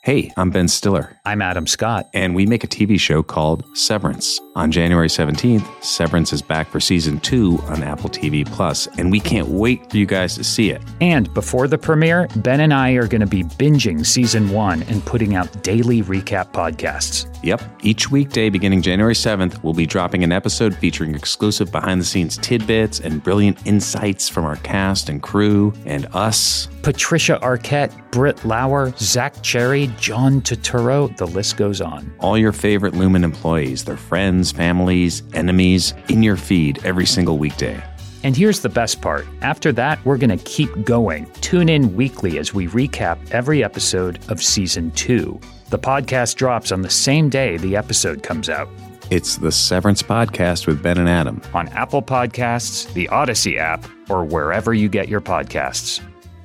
Hey, I'm Ben Stiller. I'm Adam Scott. And we make a TV show called Severance. On January 17th, Severance is back for Season 2 on Apple TV+, and we can't wait for you guys to see it. And before the premiere, Ben and I are going to be binging Season 1 and putting out daily recap podcasts. Yep. Each weekday beginning January 7th, we'll be dropping an episode featuring exclusive behind-the-scenes tidbits and brilliant insights from our cast and crew and us. Patricia Arquette, Britt Lauer, Zach Cherry, John Turturro, the list goes on. All your favorite Lumen employees, their friends, families, enemies, in your feed every single weekday. And here's the best part. After that, we're going to keep going. Tune in weekly as we recap every episode of Season 2. The podcast drops on the same day the episode comes out. It's the Severance Podcast with Ben and Adam. On Apple Podcasts, the Odyssey app, or wherever you get your podcasts.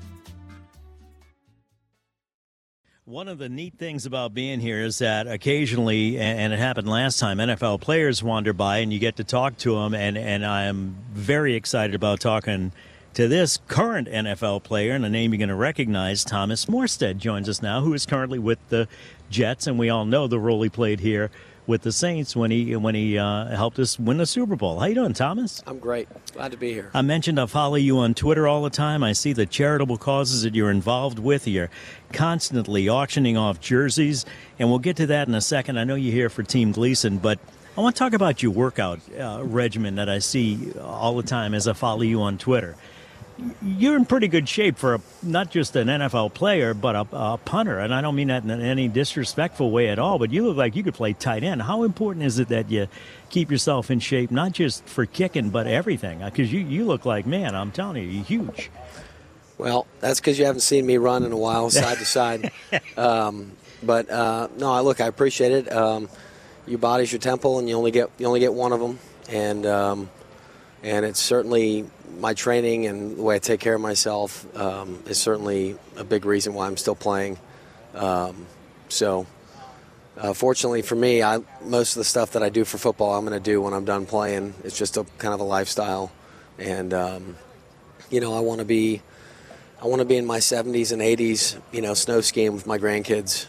One of the neat things about being here is that occasionally, and it happened last time, NFL players wander by and you get to talk to them, and I am very excited about talking to this current NFL player, and a name you're going to recognize. Thomas Morstead joins us now, who is currently with the Jets, and we all know the role he played here with the Saints when he helped us win the Super Bowl. How you doing, Thomas? I'm great. Glad to be here. I mentioned I follow you on Twitter all the time. I see the charitable causes that you're involved with. You're constantly auctioning off jerseys, and we'll get to that in a second. I know you're here for Team Gleason, but I want to talk about your workout regimen that I see all the time as I follow you on Twitter. You're in pretty good shape for not just an NFL player, but a punter. And I don't mean that in any disrespectful way at all, but you look like you could play tight end. How important is it that you keep yourself in shape, not just for kicking, but everything? Because you look like, man, I'm telling you, you're huge. Well, that's because you haven't seen me run in a while, side to side. But I appreciate it. Your body's your temple, and you only get one of them. And it's certainly my training and the way I take care of myself is certainly a big reason why I'm still playing. Fortunately for me, most of the stuff that I do for football, I'm going to do when I'm done playing. It's just a kind of a lifestyle, and I want to be in my 70s and 80s, snow skiing with my grandkids,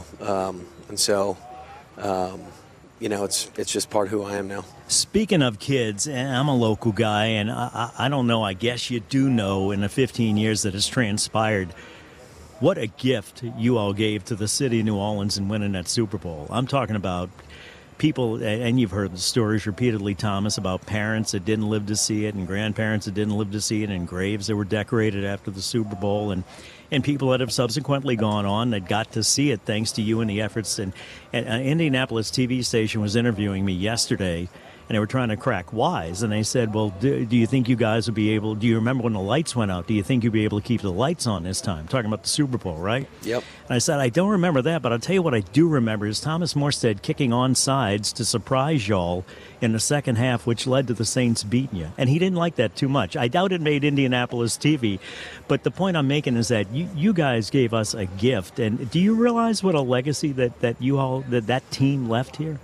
it's just part of who I am now. Speaking of kids, I'm a local guy, and I don't know, I guess you do know in the 15 years that has transpired, what a gift you all gave to the city of New Orleans in winning that Super Bowl. I'm talking about people, and you've heard the stories repeatedly, Thomas, about parents that didn't live to see it and grandparents that didn't live to see it and graves that were decorated after the Super Bowl and people that have subsequently gone on that got to see it thanks to you and the efforts. And an Indianapolis TV station was interviewing me yesterday, and they were trying to crack wise. And they said, well, do you think you guys would be able, do you remember when the lights went out? Do you think you'd be able to keep the lights on this time? Talking about the Super Bowl, right? Yep. And I said, I don't remember that, but I'll tell you what I do remember is Thomas Morstead kicking on sides to surprise y'all in the second half, which led to the Saints beating you. And he didn't like that too much. I doubt it made Indianapolis TV. But the point I'm making is that you guys gave us a gift. And do you realize what a legacy that you all, that team left here?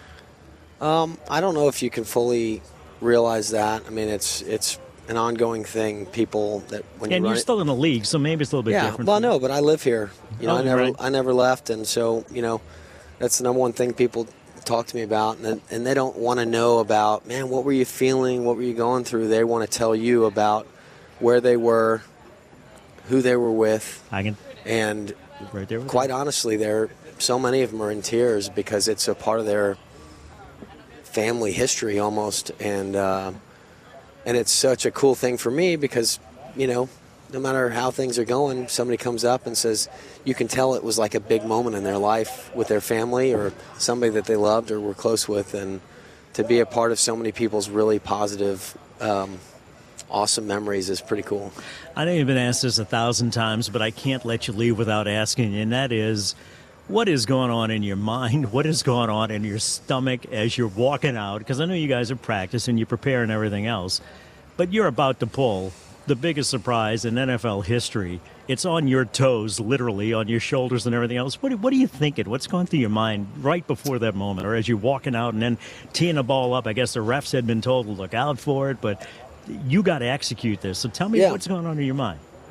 I don't know if you can fully realize that. I mean, it's an ongoing thing. People that when you you're still in the league, so maybe it's a little bit different. Well, no, but I live here. Right. I never left, and so that's the number one thing people talk to me about, and they don't want to know about, man, what were you feeling, what were you going through. They want to tell you about where they were, who they were with, and right there quite honestly, so many of them are in tears because it's a part of their family history almost, and it's such a cool thing for me because no matter how things are going, somebody comes up and says, you can tell it was like a big moment in their life with their family or somebody that they loved or were close with, and to be a part of so many people's really positive awesome memories is pretty cool. I know you've been asked this 1,000 times, but I can't let you leave without asking, and that is, what is going on in your mind? What is going on in your stomach as you're walking out? Because I know you guys are practicing, you prepare and everything else, but you're about to pull the biggest surprise in NFL history. It's on your toes, literally, on your shoulders and everything else. What are you thinking? What's going through your mind right before that moment, or as you're walking out and then teeing the ball up? I guess the refs had been told to look out for it, but you got to execute this. So tell me what's going on in your mind.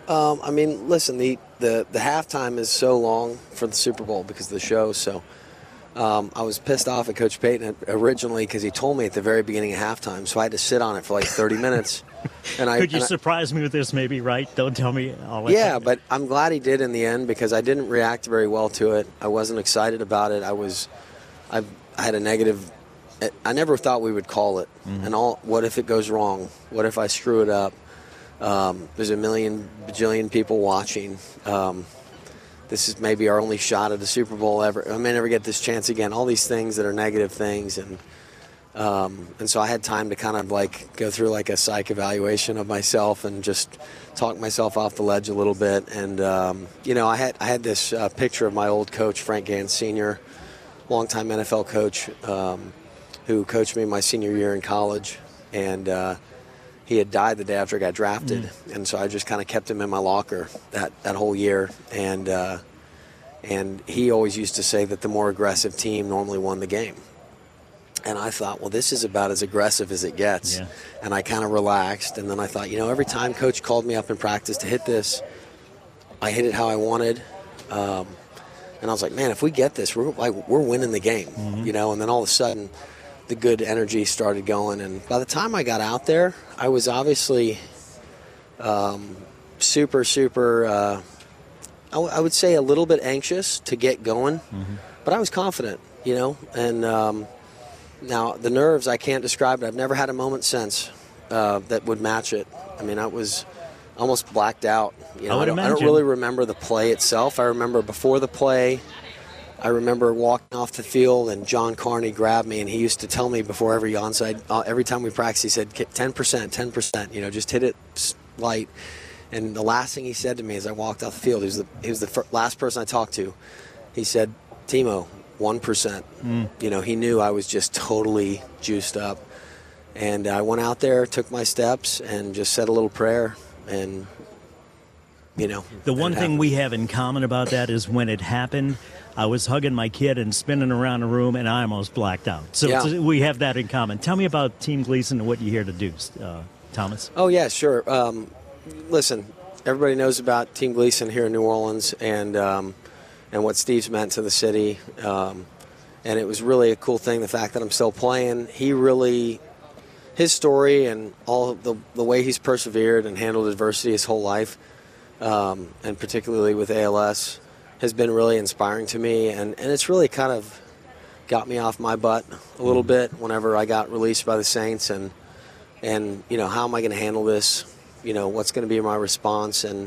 I mean, listen, the halftime is so long for the Super Bowl because of the show. So I was pissed off at Coach Payton originally because he told me at the very beginning of halftime, so I had to sit on it for like 30 minutes. And Could you surprise me with this maybe, right? Don't tell me. Yeah, but I'm glad he did in the end because I didn't react very well to it. I wasn't excited about it. I had a negative. I never thought we would call it. Mm-hmm. And what if it goes wrong? What if I screw it up? There's a million bajillion people watching. This is maybe our only shot at the Super Bowl ever. I may never get this chance again. All these things that are negative things, and so I had time to kind of like go through like a psych evaluation of myself and just talk myself off the ledge a little bit. And I had this picture of my old coach Frank Gans Sr., longtime NFL coach, who coached me my senior year in college, and he had died the day after I got drafted, and so I just kind of kept him in my locker that whole year. And he always used to say that the more aggressive team normally won the game. And I thought, well, this is about as aggressive as it gets. Yeah. And I kind of relaxed, and then I thought, every time Coach called me up in practice to hit this, I hit it how I wanted. And I was like, man, if we get this, we're winning the game, And then all of a sudden, the good energy started going, and by the time I got out there, I was obviously super, I would say a little bit anxious to get going, but I was confident, and now the nerves, I can't describe it. I've never had a moment since that would match it. I mean, I was almost blacked out. I don't really remember the play itself. I remember before the play, I remember walking off the field and John Carney grabbed me, and he used to tell me before every onside, every time we practiced, he said, 10%, just hit it light. And the last thing he said to me as I walked off the field, he was the last person I talked to. He said, Timo, 1%. He knew I was just totally juiced up. And I went out there, took my steps, and just said a little prayer, and, The one thing we have in common about that is when it happened, I was hugging my kid and spinning around the room, and I almost blacked out. So we have that in common. Tell me about Team Gleason and what you're here to do, Thomas. Oh, yeah, sure. Listen, everybody knows about Team Gleason here in New Orleans and what Steve's meant to the city. And it was really a cool thing, the fact that I'm still playing. His story and all the way he's persevered and handled adversity his whole life, and particularly with ALS, has been really inspiring to me, and it's really kind of got me off my butt a little bit whenever I got released by the Saints, and how am I going to handle this? What's going to be my response? And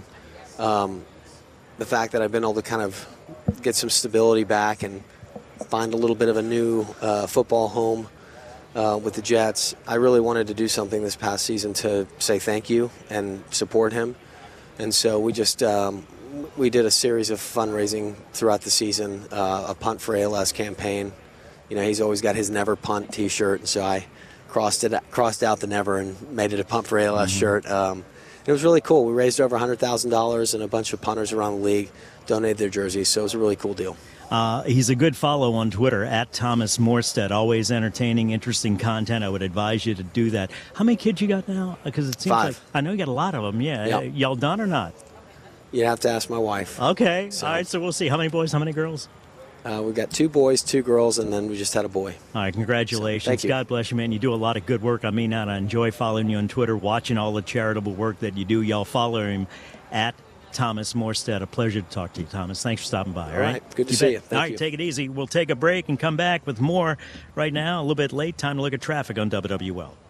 the fact that I've been able to kind of get some stability back and find a little bit of a new football home with the Jets. I really wanted to do something this past season to say thank you and support him, and so we just we did a series of fundraising throughout the season, a Punt for ALS campaign. He's always got his Never Punt T-shirt, and so I crossed out the Never and made it a Punt for ALS shirt. It was really cool. We raised over $100,000, and a bunch of punters around the league donated their jerseys, so it was a really cool deal. He's a good follow on Twitter, at Thomas Morstead. Always entertaining, interesting content. I would advise you to do that. How many kids you got now? Because it seems 5. like I know you got a lot of them. Yeah. Yep. Y'all done or not? You'd have to ask my wife. Okay. So. All right, so we'll see. How many boys, how many girls? We've got 2 boys, 2 girls, and then we just had a boy. All right, congratulations. So, thank you. God bless you, man. You do a lot of good work. I mean that. I enjoy following you on Twitter, watching all the charitable work that you do. Y'all follow him at Thomas Morstead. A pleasure to talk to you, Thomas. Thanks for stopping by. All right. Good to see you. Thank you. All right, take it easy. We'll take a break and come back with more. Right now, a little bit late. Time to look at traffic on WWL.